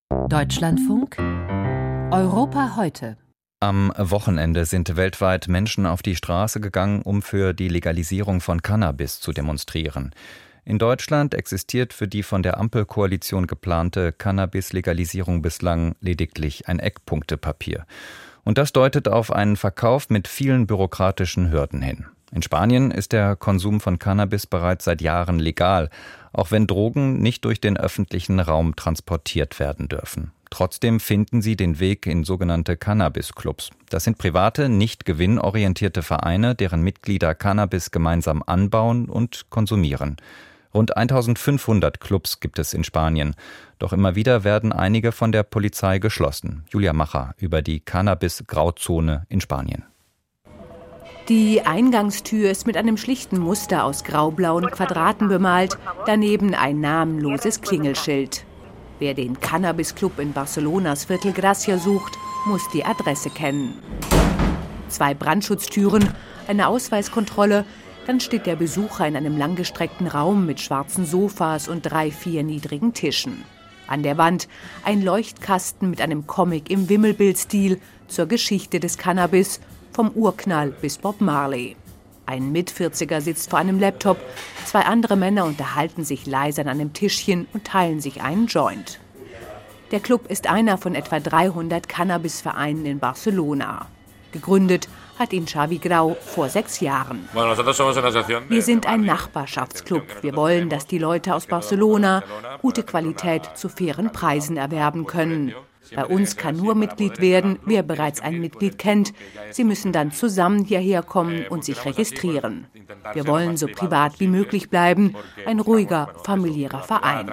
Deutschlandfunk Europa heute. Am Wochenende sind weltweit Menschen auf die Straße gegangen, um für die Legalisierung von Cannabis zu demonstrieren. In Deutschland existiert für die von der Ampelkoalition geplante Cannabis-Legalisierung bislang lediglich ein Eckpunktepapier. Und das deutet auf einen Verkauf mit vielen bürokratischen Hürden hin. In Spanien ist der Konsum von Cannabis bereits seit Jahren legal, auch wenn Drogen nicht durch den öffentlichen Raum transportiert werden dürfen. Trotzdem finden sie den Weg in sogenannte Cannabis-Clubs. Das sind private, nicht gewinnorientierte Vereine, deren Mitglieder Cannabis gemeinsam anbauen und konsumieren. Rund 1500 Clubs gibt es in Spanien. Doch immer wieder werden einige von der Polizei geschlossen. Julia Macher über die Cannabis-Grauzone in Spanien. Die Eingangstür ist mit einem schlichten Muster aus graublauen Quadraten bemalt, daneben ein namenloses Klingelschild. Wer den Cannabis-Club in Barcelonas Viertel Gracia sucht, muss die Adresse kennen. 2 Brandschutztüren, eine Ausweiskontrolle, dann steht der Besucher in einem langgestreckten Raum mit schwarzen Sofas und 3-4 niedrigen Tischen. An der Wand ein Leuchtkasten mit einem Comic im Wimmelbildstil zur Geschichte des Cannabis, vom Urknall bis Bob Marley. Ein Mit-40er sitzt vor einem Laptop, 2 andere Männer unterhalten sich leise an einem Tischchen und teilen sich einen Joint. Der Club ist einer von etwa 300 Cannabis-Vereinen in Barcelona. Gegründet hat ihn Xavi Grau vor 6 Jahren. Wir sind ein Nachbarschaftsclub. Wir wollen, dass die Leute aus Barcelona gute Qualität zu fairen Preisen erwerben können. Bei uns kann nur Mitglied werden, wer bereits ein Mitglied kennt. Sie müssen dann zusammen hierher kommen und sich registrieren. Wir wollen so privat wie möglich bleiben, ein ruhiger, familiärer Verein.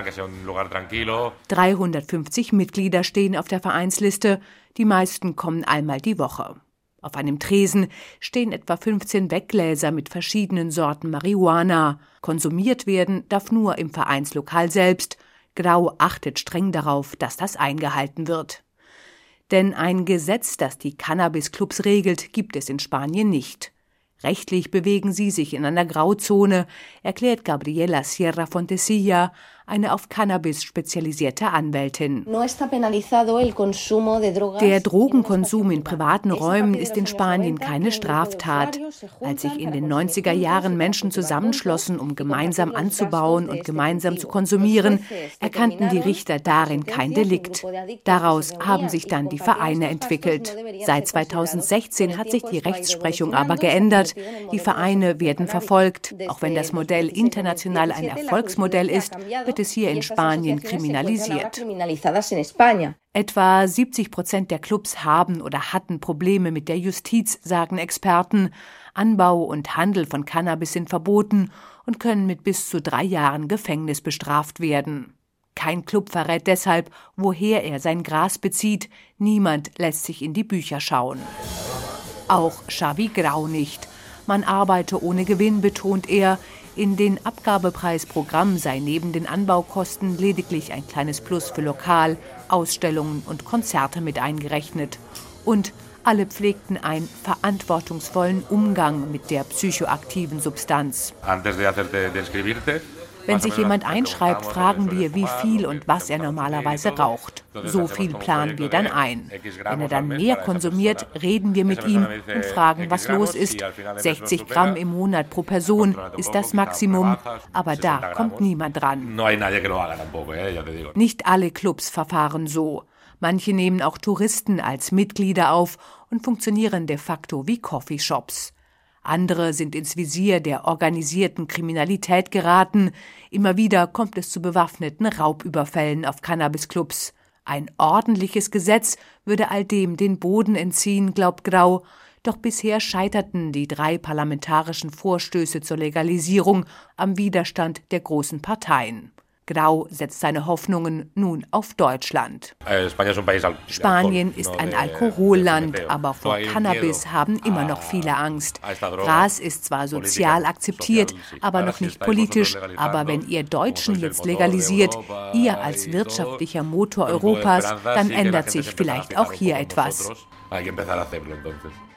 350 Mitglieder stehen auf der Vereinsliste, die meisten kommen einmal die Woche. Auf einem Tresen stehen etwa 15 Weggläser mit verschiedenen Sorten Marihuana. Konsumiert werden darf nur im Vereinslokal selbst. Grau achtet streng darauf, dass das eingehalten wird. Denn ein Gesetz, das die Cannabis-Clubs regelt, gibt es in Spanien nicht. Rechtlich bewegen sie sich in einer Grauzone, erklärt Gabriela Sierra Fontecilla, eine auf Cannabis spezialisierte Anwältin. Der Drogenkonsum in privaten Räumen ist in Spanien keine Straftat. Als sich in den 90er Jahren Menschen zusammenschlossen, um gemeinsam anzubauen und gemeinsam zu konsumieren, erkannten die Richter darin kein Delikt. Daraus haben sich dann die Vereine entwickelt. Seit 2016 hat sich die Rechtsprechung aber geändert. Die Vereine werden verfolgt. Auch wenn das Modell international ein Erfolgsmodell ist, wird es hier in Spanien kriminalisiert. Etwa 70% der Clubs haben oder hatten Probleme mit der Justiz, sagen Experten. Anbau und Handel von Cannabis sind verboten und können mit bis zu 3 Jahren Gefängnis bestraft werden. Kein Club verrät deshalb, woher er sein Gras bezieht. Niemand lässt sich in die Bücher schauen. Auch Xavi Grau nicht. Man arbeite ohne Gewinn, betont er. In den Abgabepreisprogrammen sei neben den Anbaukosten lediglich ein kleines Plus für Lokal-, Ausstellungen und Konzerte mit eingerechnet. Und alle pflegten einen verantwortungsvollen Umgang mit der psychoaktiven Substanz. Wenn sich jemand einschreibt, fragen wir, wie viel und was er normalerweise raucht. So viel planen wir dann ein. Wenn er dann mehr konsumiert, reden wir mit ihm und fragen, was los ist. 60 Gramm im Monat pro Person ist das Maximum, aber da kommt niemand dran. Nicht alle Clubs verfahren so. Manche nehmen auch Touristen als Mitglieder auf und funktionieren de facto wie Coffeeshops. Andere sind ins Visier der organisierten Kriminalität geraten. Immer wieder kommt es zu bewaffneten Raubüberfällen auf Cannabis-Clubs. Ein ordentliches Gesetz würde all dem den Boden entziehen, glaubt Grau. Doch bisher scheiterten die 3 parlamentarischen Vorstöße zur Legalisierung am Widerstand der großen Parteien. Grau setzt seine Hoffnungen nun auf Deutschland. Spanien ist ein Alkoholland, aber vor Cannabis haben immer noch viele Angst. Gras ist zwar sozial akzeptiert, aber noch nicht politisch. Aber wenn ihr Deutschen jetzt legalisiert, ihr als wirtschaftlicher Motor Europas, dann ändert sich vielleicht auch hier etwas.